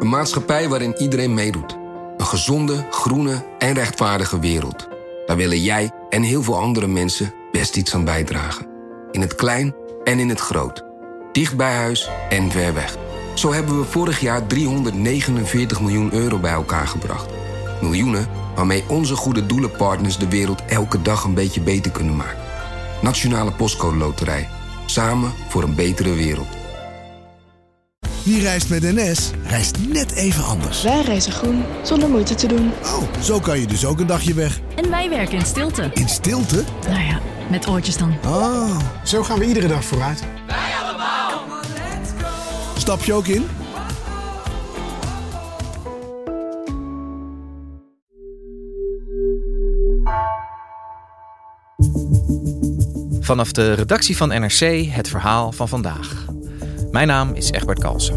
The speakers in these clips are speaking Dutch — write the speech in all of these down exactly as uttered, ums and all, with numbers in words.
Een maatschappij waarin iedereen meedoet. Een gezonde, groene en rechtvaardige wereld. Daar willen jij en heel veel andere mensen best iets aan bijdragen. In het klein en in het groot. Dicht bij huis en ver weg. Zo hebben we vorig jaar driehonderdnegenenveertig miljoen euro bij elkaar gebracht. Miljoenen waarmee onze goede doelenpartners de wereld elke dag een beetje beter kunnen maken. Nationale Postcode Loterij. Samen voor een betere wereld. Wie reist met N S, reist net even anders. Wij reizen groen, zonder moeite te doen. Oh, zo kan je dus ook een dagje weg. En wij werken in stilte. In stilte? Nou ja, met oortjes dan. Oh. Zo gaan we iedere dag vooruit. Wij allemaal. Stap je ook in? Vanaf de redactie van N R C het verhaal van vandaag. Mijn naam is Egbert Kalsen.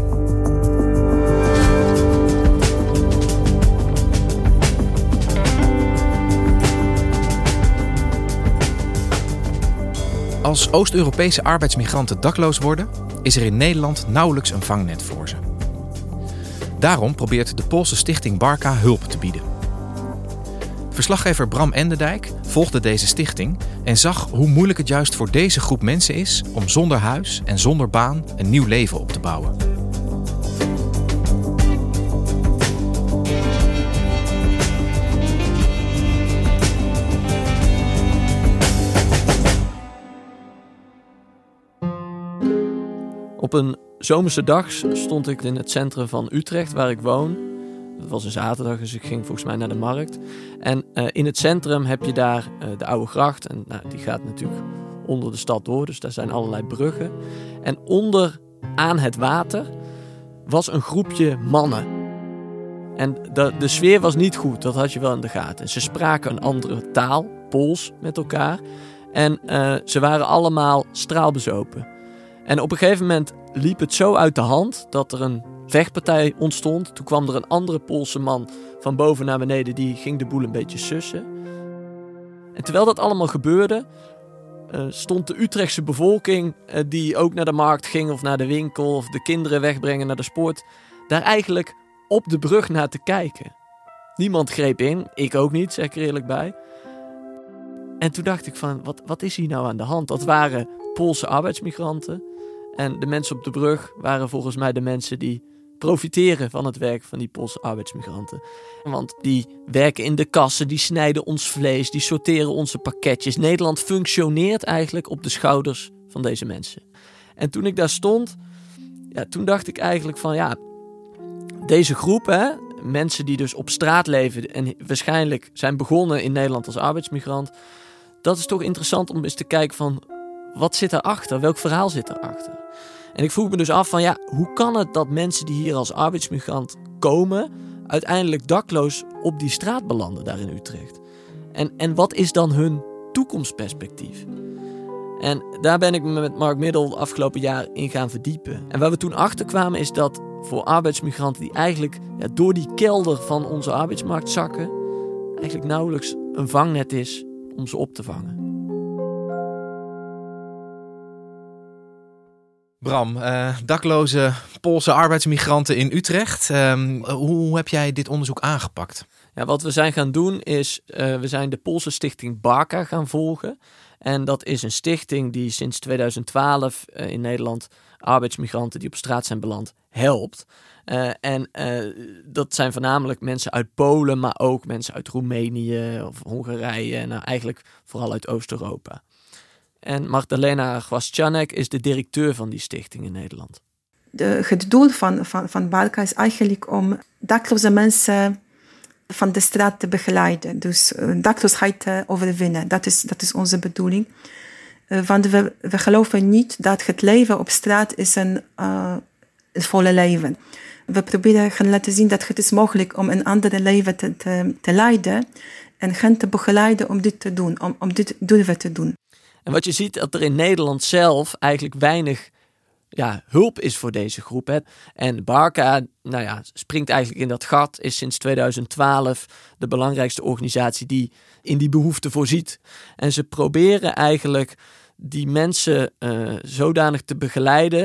Als Oost-Europese arbeidsmigranten dakloos worden, is er in Nederland nauwelijks een vangnet voor ze. Daarom probeert de Poolse stichting Barka hulp te bieden. Verslaggever Bram Enderdijk volgde deze stichting en zag hoe moeilijk het juist voor deze groep mensen is om zonder huis en zonder baan een nieuw leven op te bouwen. Op een zomerse dag stond ik in het centrum van Utrecht, waar ik woon. Het was een zaterdag, dus ik ging volgens mij naar de markt. En uh, in het centrum heb je daar uh, de Oude Gracht. En nou, die gaat natuurlijk onder de stad door, dus daar zijn allerlei bruggen. En onder aan het water was een groepje mannen. En de, de sfeer was niet goed, dat had je wel in de gaten. Ze spraken een andere taal, Pools, met elkaar. En uh, ze waren allemaal straalbezopen. En op een gegeven moment liep het zo uit de hand dat er een vechtpartij ontstond. Toen kwam er een andere Poolse man van boven naar beneden, die ging de boel een beetje sussen. En terwijl dat allemaal gebeurde, uh, stond de Utrechtse bevolking, uh, die ook naar de markt ging of naar de winkel of de kinderen wegbrengen naar de sport, daar eigenlijk op de brug naar te kijken. Niemand greep in, ik ook niet, zeg ik er eerlijk bij. En toen dacht ik van, wat, wat is hier nou aan de hand? Dat waren Poolse arbeidsmigranten. En de mensen op de brug waren volgens mij de mensen die profiteren van het werk van die Poolse arbeidsmigranten. Want die werken in de kassen, die snijden ons vlees, die sorteren onze pakketjes. Nederland functioneert eigenlijk op de schouders van deze mensen. En toen ik daar stond, ja, toen dacht ik eigenlijk van ja, deze groep, hè, mensen die dus op straat leven en waarschijnlijk zijn begonnen in Nederland als arbeidsmigrant, dat is toch interessant om eens te kijken van wat zit erachter? Welk verhaal zit erachter? En ik vroeg me dus af van ja, hoe kan het dat mensen die hier als arbeidsmigrant komen, uiteindelijk dakloos op die straat belanden daar in Utrecht? En, en wat is dan hun toekomstperspectief? En daar ben ik me met Mark Middel afgelopen jaar in gaan verdiepen. En waar we toen achter kwamen is dat voor arbeidsmigranten die eigenlijk ja, door die kelder van onze arbeidsmarkt zakken, eigenlijk nauwelijks een vangnet is om ze op te vangen. Bram, uh, dakloze Poolse arbeidsmigranten in Utrecht. Um, hoe heb jij dit onderzoek aangepakt? Ja, wat we zijn gaan doen is, uh, we zijn de Poolse stichting Barka gaan volgen. En dat is een stichting die sinds tweeduizend twaalf uh, in Nederland arbeidsmigranten die op straat zijn beland helpt. Uh, en uh, dat zijn voornamelijk mensen uit Polen, maar ook mensen uit Roemenië of Hongarije. En nou, eigenlijk vooral uit Oost-Europa. En Magdalena Gwaszczanek is de directeur van die stichting in Nederland. De, het doel van, van, van Barka is eigenlijk om dakloze mensen van de straat te begeleiden. Dus uh, dakloosheid te overwinnen. Dat is, dat is onze bedoeling. Uh, want we, we geloven niet dat het leven op straat is een, uh, een volle leven. We proberen gaan laten zien dat het is mogelijk om een ander leven te, te, te leiden. En hen te begeleiden om dit te doen. Om, om dit durven te doen. En wat je ziet, dat er in Nederland zelf eigenlijk weinig ja, hulp is voor deze groep. Hè. En Barka, nou ja, springt eigenlijk in dat gat, is sinds tweeduizend twaalf de belangrijkste organisatie die in die behoefte voorziet. En ze proberen eigenlijk die mensen uh, zodanig te begeleiden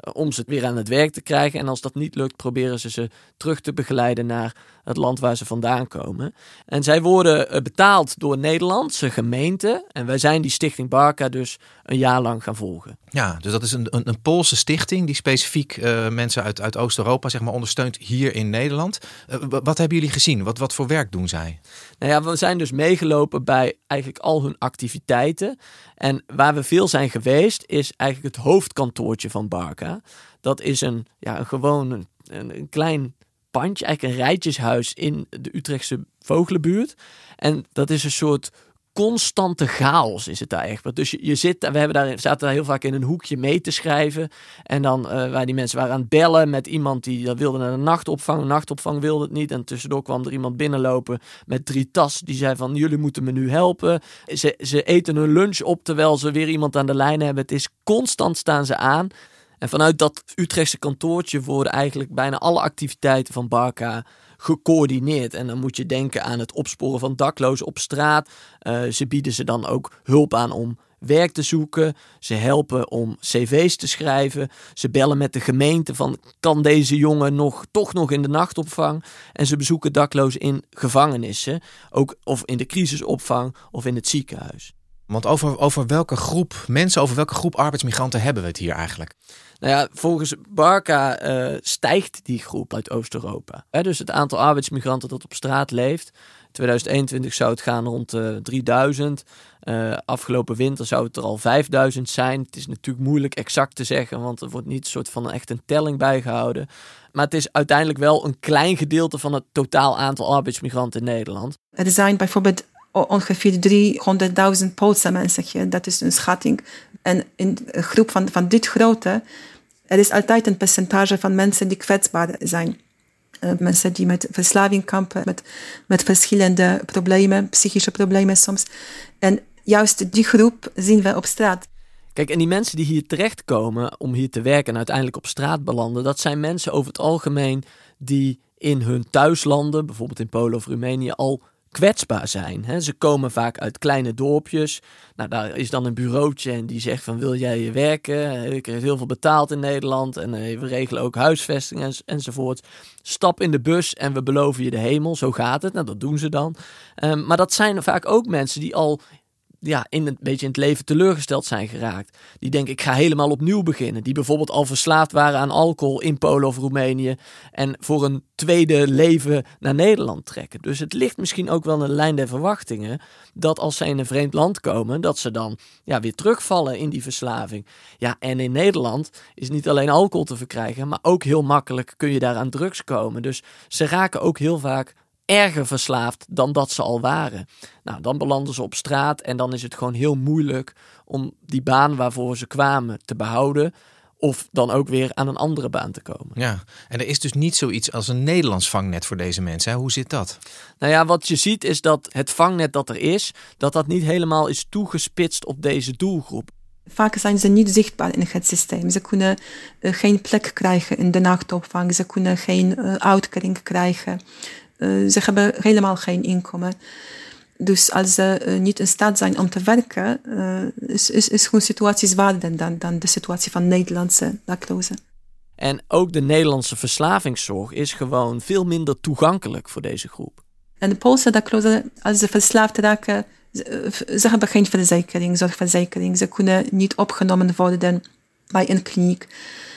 om ze weer aan het werk te krijgen. En als dat niet lukt, proberen ze ze terug te begeleiden naar het land waar ze vandaan komen. En zij worden betaald door Nederlandse gemeenten. En wij zijn die Stichting Barca dus een jaar lang gaan volgen. Ja, dus dat is een, een, een Poolse stichting die specifiek uh, mensen uit, uit Oost-Europa zeg maar, ondersteunt hier in Nederland. Uh, wat hebben jullie gezien? Wat, wat voor werk doen zij? Nou ja, we zijn dus meegelopen bij eigenlijk al hun activiteiten. En waar we veel zijn geweest is eigenlijk het hoofdkantoortje van Barca. Dat is een, ja, een gewoon een, een klein pandje, eigenlijk een rijtjeshuis in de Utrechtse Vogelenbuurt. En dat is een soort constante chaos is het daar echt. Dus je, je zit, we hebben daar, zaten daar heel vaak in een hoekje mee te schrijven. En dan uh, waar die mensen waren aan het bellen met iemand die dat wilde naar de nachtopvang. De nachtopvang wilde het niet. En tussendoor kwam er iemand binnenlopen met drie tassen. Die zei van, jullie moeten me nu helpen. Ze, ze eten hun lunch op terwijl ze weer iemand aan de lijn hebben. Het is constant staan ze aan. En vanuit dat Utrechtse kantoortje worden eigenlijk bijna alle activiteiten van Barca gecoördineerd. En dan moet je denken aan het opsporen van daklozen op straat. Uh, ze bieden ze dan ook hulp aan om werk te zoeken. Ze helpen om cv's te schrijven. Ze bellen met de gemeente van, kan deze jongen nog, toch nog in de nachtopvang? En ze bezoeken daklozen in gevangenissen. Ook of in de crisisopvang of in het ziekenhuis. Want over, over welke groep mensen, over welke groep arbeidsmigranten hebben we het hier eigenlijk? Nou ja, volgens Barca uh, stijgt die groep uit Oost-Europa. He, dus het aantal arbeidsmigranten dat op straat leeft. In tweeduizend eenentwintig zou het gaan rond uh, drieduizend. Uh, afgelopen winter zou het er al vijfduizend zijn. Het is natuurlijk moeilijk exact te zeggen, want er wordt niet een soort van echt een telling bijgehouden. Maar het is uiteindelijk wel een klein gedeelte van het totaal aantal arbeidsmigranten in Nederland. Er zijn bijvoorbeeld ongeveer driehonderdduizend Poolse mensen. Dat is een schatting. En in een groep van, van dit grootte, er is altijd een percentage van mensen die kwetsbaar zijn. Uh, mensen die met verslaving kampen, met, met verschillende problemen, psychische problemen soms. En juist die groep zien we op straat. Kijk, en die mensen die hier terechtkomen om hier te werken en uiteindelijk op straat belanden, dat zijn mensen over het algemeen die in hun thuislanden, bijvoorbeeld in Polen of Roemenië, al kwetsbaar zijn. Hè. Ze komen vaak uit kleine dorpjes. Nou, daar is dan een bureautje en die zegt van, wil jij werken? Je krijgt heel veel betaald in Nederland en uh, we regelen ook huisvesting en, enzovoort. Stap in de bus en we beloven je de hemel. Zo gaat het. Nou, dat doen ze dan. Um, maar dat zijn vaak ook mensen die al ja, in een beetje in het leven teleurgesteld zijn geraakt. Die denken, ik ga helemaal opnieuw beginnen. Die bijvoorbeeld al verslaafd waren aan alcohol in Polen of Roemenië en voor een tweede leven naar Nederland trekken. Dus het ligt misschien ook wel in de lijn der verwachtingen dat als zij in een vreemd land komen, dat ze dan ja, weer terugvallen in die verslaving. Ja, en in Nederland is niet alleen alcohol te verkrijgen, maar ook heel makkelijk kun je daar aan drugs komen. Dus ze raken ook heel vaak erger verslaafd dan dat ze al waren. Nou, dan belanden ze op straat en dan is het gewoon heel moeilijk om die baan waarvoor ze kwamen te behouden of dan ook weer aan een andere baan te komen. Ja, en er is dus niet zoiets als een Nederlands vangnet voor deze mensen. Hè? Hoe zit dat? Nou ja, wat je ziet is dat het vangnet dat er is, dat dat niet helemaal is toegespitst op deze doelgroep. Vaak zijn ze niet zichtbaar in het systeem. Ze kunnen uh, geen plek krijgen in de nachtopvang. Ze kunnen geen uh, uitkering krijgen. Uh, ze hebben helemaal geen inkomen. Dus als ze uh, niet in staat zijn om te werken, uh, is, is, is hun situatie zwaarder dan, dan de situatie van Nederlandse daklozen. En ook de Nederlandse verslavingszorg is gewoon veel minder toegankelijk voor deze groep. En de Poolse daklozen, als ze verslaafd raken, ze, ze hebben geen verzekering, zorgverzekering. Ze kunnen niet opgenomen worden bij een kliniek.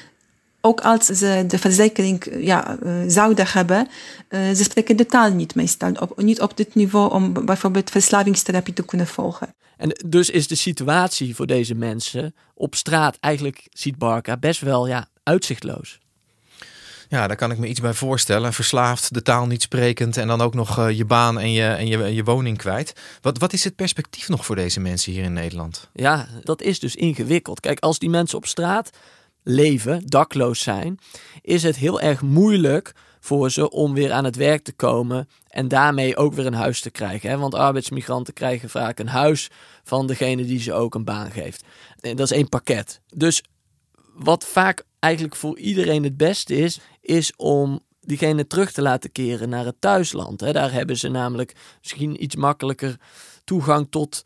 Ook als ze de verzekering ja, uh, zouden hebben, uh, ze spreken de taal niet meestal. Op, niet op dit niveau om bijvoorbeeld verslavingstherapie te kunnen volgen. En dus is de situatie voor deze mensen op straat eigenlijk, ziet Barca, best wel ja, uitzichtloos. Ja, daar kan ik me iets bij voorstellen. Verslaafd, de taal niet sprekend en dan ook nog uh, je baan en je, en je, en je woning kwijt. Wat, wat is het perspectief nog voor deze mensen hier in Nederland? Ja, dat is dus ingewikkeld. Kijk, als die mensen op straat leven, dakloos zijn, is het heel erg moeilijk voor ze om weer aan het werk te komen en daarmee ook weer een huis te krijgen. Hè? Want arbeidsmigranten krijgen vaak een huis van degene die ze ook een baan geeft. En dat is één pakket. Dus wat vaak eigenlijk voor iedereen het beste is, is om diegene terug te laten keren naar het thuisland. Hè? Daar hebben ze namelijk misschien iets makkelijker toegang tot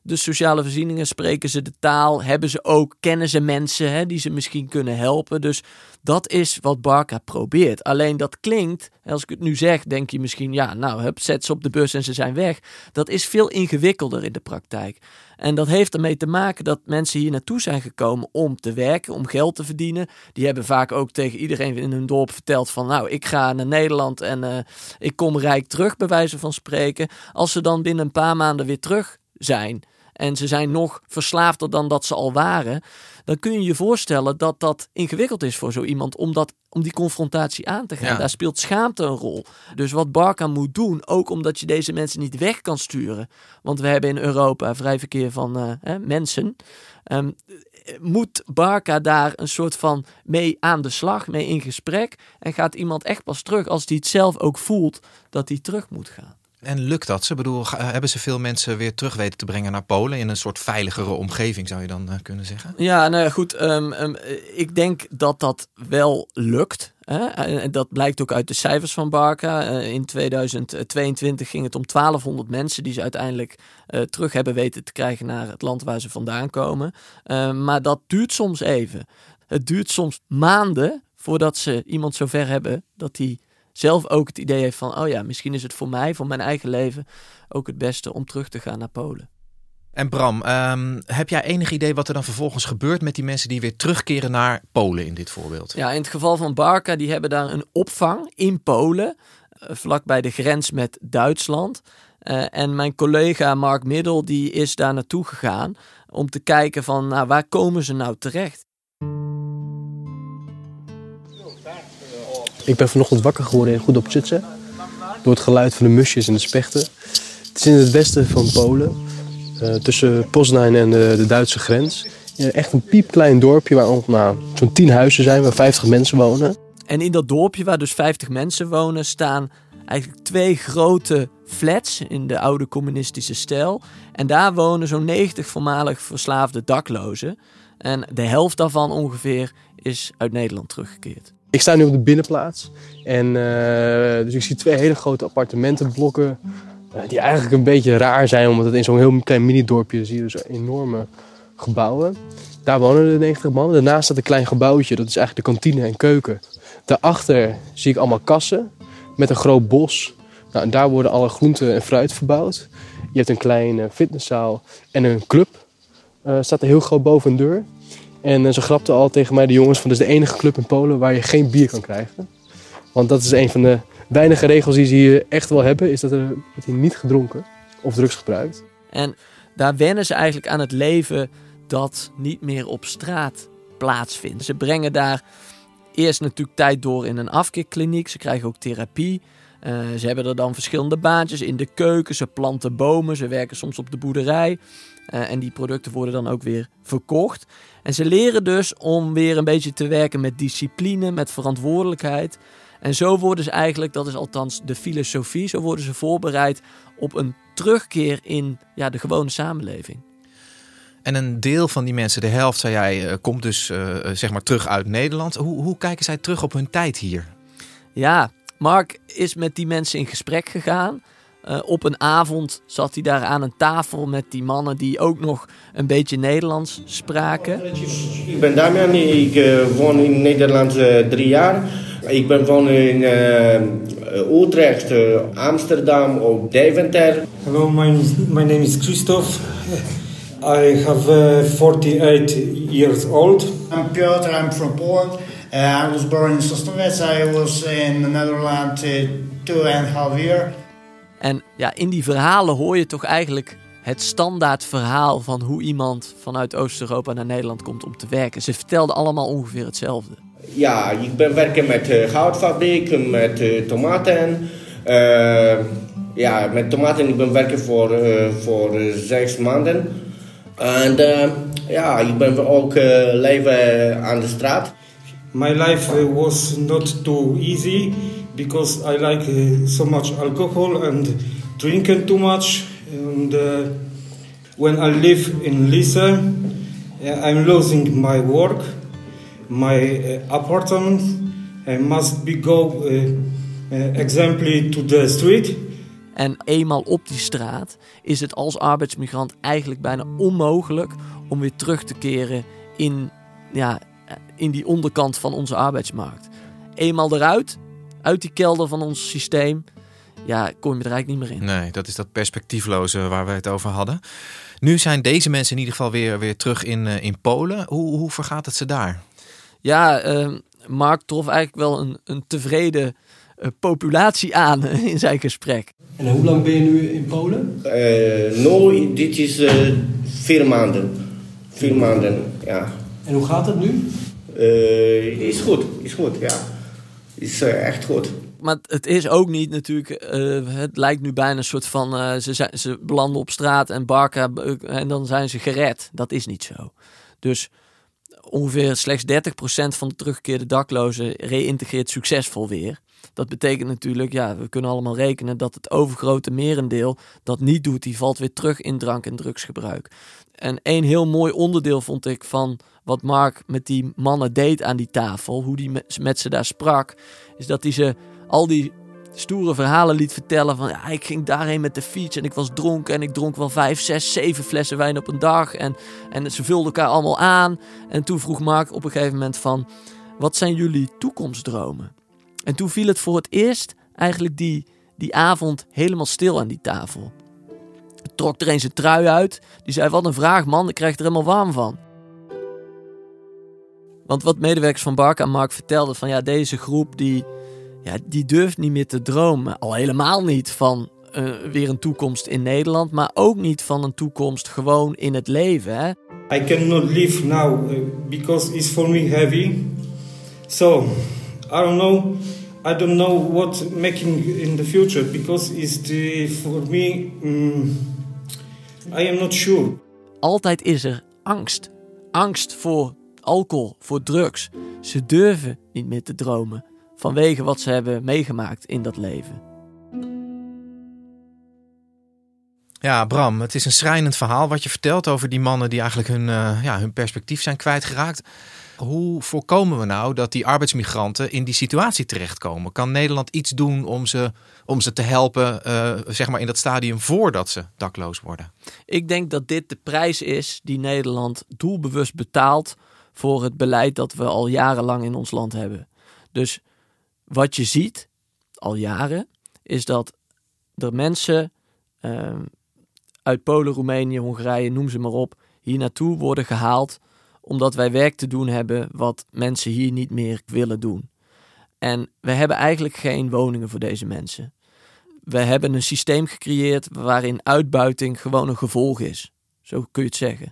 de sociale voorzieningen? Spreken ze de taal? Hebben ze ook, kennen ze mensen hè, die ze misschien kunnen helpen? Dus dat is wat Barca probeert. Alleen dat klinkt, als ik het nu zeg, denk je misschien, ja, nou, hup, zet ze op de bus en ze zijn weg. Dat is veel ingewikkelder in de praktijk. En dat heeft ermee te maken dat mensen hier naartoe zijn gekomen om te werken, om geld te verdienen. Die hebben vaak ook tegen iedereen in hun dorp verteld van, nou, ik ga naar Nederland en uh, ik kom rijk terug, bij wijze van spreken. Als ze dan binnen een paar maanden weer terug zijn en ze zijn nog verslaafder dan dat ze al waren, dan kun je je voorstellen dat dat ingewikkeld is voor zo iemand om, dat, om die confrontatie aan te gaan. Ja. Daar speelt schaamte een rol. Dus wat Barca moet doen, ook omdat je deze mensen niet weg kan sturen, want we hebben in Europa vrij verkeer van uh, hè, mensen, um, moet Barca daar een soort van mee aan de slag, mee in gesprek en gaat iemand echt pas terug als hij het zelf ook voelt dat hij terug moet gaan. En lukt dat? Ze bedoel, hebben ze veel mensen weer terug weten te brengen naar Polen in een soort veiligere omgeving, zou je dan uh, kunnen zeggen? Ja, nou ja, goed. Um, um, ik denk dat dat wel lukt. Hè? En dat blijkt ook uit de cijfers van Barca. Uh, in tweeduizend tweeëntwintig ging het om twaalfhonderd mensen die ze uiteindelijk uh, terug hebben weten te krijgen naar het land waar ze vandaan komen. Uh, maar dat duurt soms even. Het duurt soms maanden voordat ze iemand zover hebben dat die zelf ook het idee heeft van, oh ja, misschien is het voor mij, voor mijn eigen leven, ook het beste om terug te gaan naar Polen. En Bram, um, heb jij enig idee wat er dan vervolgens gebeurt met die mensen die weer terugkeren naar Polen in dit voorbeeld? Ja, in het geval van Barca, die hebben daar een opvang in Polen, uh, vlakbij de grens met Duitsland. Uh, en mijn collega Mark Middel, die is daar naartoe gegaan om te kijken van, nou, waar komen ze nou terecht? Ik ben vanochtend wakker geworden in Goedopczyce door het geluid van de musjes en de spechten. Het is in het westen van Polen, uh, tussen Poznań en de, de Duitse grens. Ja, echt een piepklein dorpje waar nou, zo'n tien huizen zijn, waar vijftig mensen wonen. En in dat dorpje waar dus vijftig mensen wonen staan eigenlijk twee grote flats in de oude communistische stijl. En daar wonen zo'n negentig voormalig verslaafde daklozen. En de helft daarvan ongeveer is uit Nederland teruggekeerd. Ik sta nu op de binnenplaats en uh, dus ik zie twee hele grote appartementenblokken uh, die eigenlijk een beetje raar zijn, omdat het in zo'n heel klein mini-dorpje zie je dus enorme gebouwen. Daar wonen de negentig man. Daarnaast staat een klein gebouwtje, dat is eigenlijk de kantine en keuken. Daarachter zie ik allemaal kassen met een groot bos. Nou, en daar worden alle groenten en fruit verbouwd. Je hebt een kleine fitnesszaal en een club. Uh, staat er heel groot boven een deur. En uh, ze grapten al tegen mij, de jongens, van dit is de enige club in Polen waar je geen bier kan krijgen. Want dat is een van de weinige regels die ze hier echt wel hebben, is dat er wordt hier niet gedronken of drugs gebruikt. En daar wennen ze eigenlijk aan het leven dat niet meer op straat plaatsvindt. Ze brengen daar eerst natuurlijk tijd door in een afkeerkliniek. Ze krijgen ook therapie. Uh, ze hebben er dan verschillende baantjes in de keuken. Ze planten bomen. Ze werken soms op de boerderij. Uh, en die producten worden dan ook weer verkocht. En ze leren dus om weer een beetje te werken met discipline, met verantwoordelijkheid. En zo worden ze eigenlijk, dat is althans de filosofie, zo worden ze voorbereid op een terugkeer in ja, de gewone samenleving. En een deel van die mensen, de helft, zei jij, komt dus uh, zeg maar terug uit Nederland. Hoe, hoe kijken zij terug op hun tijd hier? Ja, Mark is met die mensen in gesprek gegaan. Uh, op een avond zat hij daar aan een tafel met die mannen die ook nog een beetje Nederlands spraken. Ik ben Damian, ik uh, woon in Nederland uh, drie jaar. Ik ben wonen in uh, Utrecht, uh, Amsterdam, ook Deventer. Hello, my, my name is Christoph. I have uh, forty-eight years old. I'm Piotr, I'm from Poland. Uh, I was born in Sosnowiec. I was in the Netherlands uh, two and a half years. En ja, in die verhalen hoor je toch eigenlijk het standaard verhaal van hoe iemand vanuit Oost-Europa naar Nederland komt om te werken. Ze vertelden allemaal ongeveer hetzelfde. Ja, ik ben werken met uh, houtfabriek, met uh, tomaten. Uh, ja, met tomaten ik ben werken voor, uh, voor uh, zes maanden. En uh, ja, ik ben ook uh, leven aan de straat. My life was not too easy because I like uh, so much alcohol and drinking too much. And uh, when I live in Lisse, uh, I'm losing my work, my uh, apartment. I must be go uh, uh, exemplary to the street. En eenmaal op die straat is het als arbeidsmigrant eigenlijk bijna onmogelijk om weer terug te keren in, ja, in die onderkant van onze arbeidsmarkt. Eenmaal eruit, uit die kelder van ons systeem, ja, kom je er eigenlijk niet meer in. Nee, dat is dat perspectiefloze waar we het over hadden. Nu zijn deze mensen in ieder geval weer, weer terug in, uh, in Polen. Hoe, hoe vergaat het ze daar? Ja, uh, Mark trof eigenlijk wel een, een tevreden uh, populatie aan in zijn gesprek. En hoe lang ben je nu in Polen? Uh, nou, dit is uh, vier maanden. Vier maanden, ja. En hoe gaat het nu? Uh, is goed, is goed, ja. Is uh, echt goed. Maar het is ook niet natuurlijk, uh, het lijkt nu bijna een soort van, uh, ze, zijn, ze belanden op straat en Barca uh, en dan zijn ze gered. Dat is niet zo. Dus ongeveer slechts dertig procent van de teruggekeerde daklozen reïntegreert succesvol weer. Dat betekent natuurlijk, ja, we kunnen allemaal rekenen dat het overgrote merendeel dat niet doet, die valt weer terug in drank- en drugsgebruik. En één heel mooi onderdeel vond ik van wat Mark met die mannen deed aan die tafel, hoe die met, met ze daar sprak, is dat hij ze al die stoere verhalen liet vertellen van, ja, ik ging daarheen met de fiets en ik was dronken en ik dronk wel vijf, zes, zeven flessen wijn op een dag en, en ze vulden elkaar allemaal aan. En toen vroeg Mark op een gegeven moment van, wat zijn jullie toekomstdromen? En toen viel het voor het eerst eigenlijk die, die avond helemaal stil aan die tafel. Trok er een zijn trui uit. Die zei, wat een vraag man, ik krijg er helemaal warm van. Want wat medewerkers van Barca aan Mark vertelden, van ja, deze groep die, ja, die durft niet meer te dromen. Al helemaal niet van uh, weer een toekomst in Nederland, maar ook niet van een toekomst gewoon in het leven. Hè? I cannot live now uh, because it's for me heavy. So, I don't know. I don't know what making in the future because it's the, for me, um, I am not sure. Altijd is er angst. Angst voor alcohol, voor drugs. Ze durven niet meer te dromen vanwege wat ze hebben meegemaakt in dat leven. Ja, Bram, het is een schrijnend verhaal wat je vertelt over die mannen die eigenlijk hun, uh, ja, hun perspectief zijn kwijtgeraakt. Hoe voorkomen we nou dat die arbeidsmigranten in die situatie terechtkomen? Kan Nederland iets doen om ze, om ze te helpen, uh, zeg maar in dat stadium voordat ze dakloos worden? Ik denk dat dit de prijs is die Nederland doelbewust betaalt voor het beleid dat we al jarenlang in ons land hebben. Dus wat je ziet, al jaren, is dat er mensen uh, uit Polen, Roemenië, Hongarije, noem ze maar op, hier naartoe worden gehaald omdat wij werk te doen hebben wat mensen hier niet meer willen doen. En we hebben eigenlijk geen woningen voor deze mensen. We hebben een systeem gecreëerd waarin uitbuiting gewoon een gevolg is. Zo kun je het zeggen.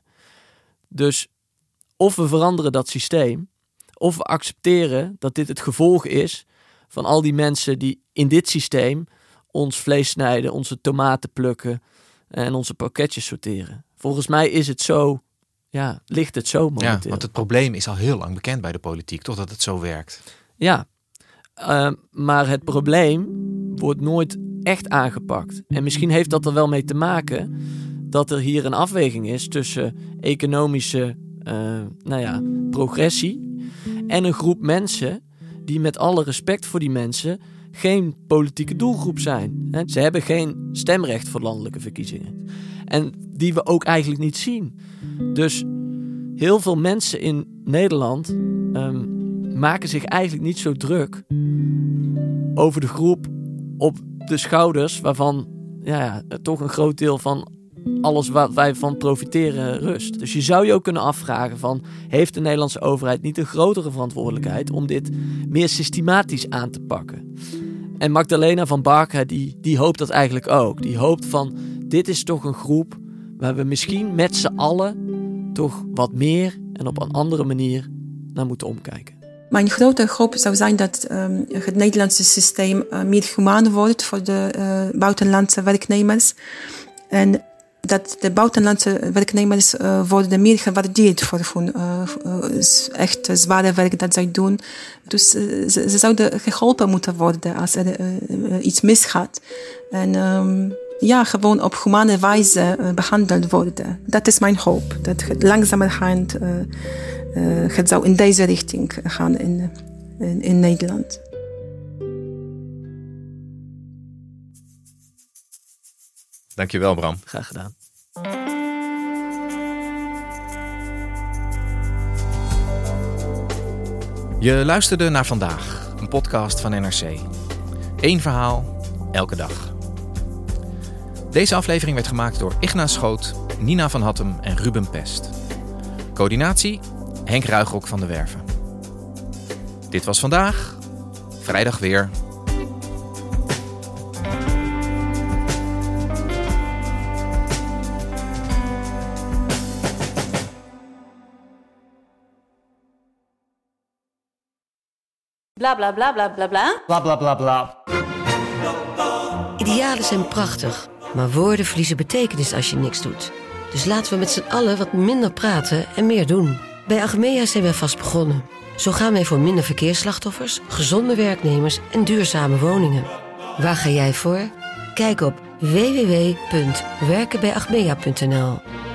Dus of we veranderen dat systeem, of we accepteren dat dit het gevolg is van al die mensen die in dit systeem ons vlees snijden, onze tomaten plukken en onze pakketjes sorteren. Volgens mij is het zo, ja, ligt het zo momenteel. Ja, want het probleem is al heel lang bekend bij de politiek, toch, dat het zo werkt. Ja, uh, maar het probleem wordt nooit echt aangepakt. En misschien heeft dat er wel mee te maken dat er hier een afweging is tussen economische uh, nou ja, progressie en een groep mensen die met alle respect voor die mensen geen politieke doelgroep zijn. Ze hebben geen stemrecht voor landelijke verkiezingen. En die we ook eigenlijk niet zien. Dus heel veel mensen in Nederland um, maken zich eigenlijk niet zo druk over de groep op de schouders waarvan ja, ja, toch een groot deel van alles waar wij van profiteren rust. Dus je zou je ook kunnen afvragen van, heeft de Nederlandse overheid niet een grotere verantwoordelijkheid om dit meer systematisch aan te pakken? En Magdalena van Barca die, die hoopt dat eigenlijk ook. Die hoopt van, dit is toch een groep waar we misschien met z'n allen toch wat meer en op een andere manier naar moeten omkijken. Mijn grote hoop zou zijn dat um, het Nederlandse systeem uh, meer humaan wordt voor de uh, buitenlandse werknemers. En dat de buitenlandse werknemers uh, worden meer gewaardeerd voor hun uh, uh, echt zware werk dat zij doen. Dus uh, ze, ze zouden geholpen moeten worden als er uh, uh, iets misgaat. En um, ja, gewoon op humane wijze uh, behandeld worden. Dat is mijn hoop. Dat het langzamerhand uh, uh, het zou in deze richting gaan in, in, in Nederland. Dankjewel, Bram. Graag gedaan. Je luisterde naar Vandaag, een podcast van N R C. Eén verhaal, elke dag. Deze aflevering werd gemaakt door Igna Schoot, Nina van Hattem en Ruben Pest. Coördinatie, Henk Ruigrok van de Werven. Dit was Vandaag, vrijdag weer. Bla bla bla bla bla bla. Bla bla bla bla. Idealen zijn prachtig, maar woorden verliezen betekenis als je niks doet. Dus laten we met z'n allen wat minder praten en meer doen. Bij Achmea zijn wij vast begonnen. Zo gaan wij voor minder verkeersslachtoffers, gezonde werknemers en duurzame woningen. Waar ga jij voor? Kijk op w w w punt werken bij achmea punt n l.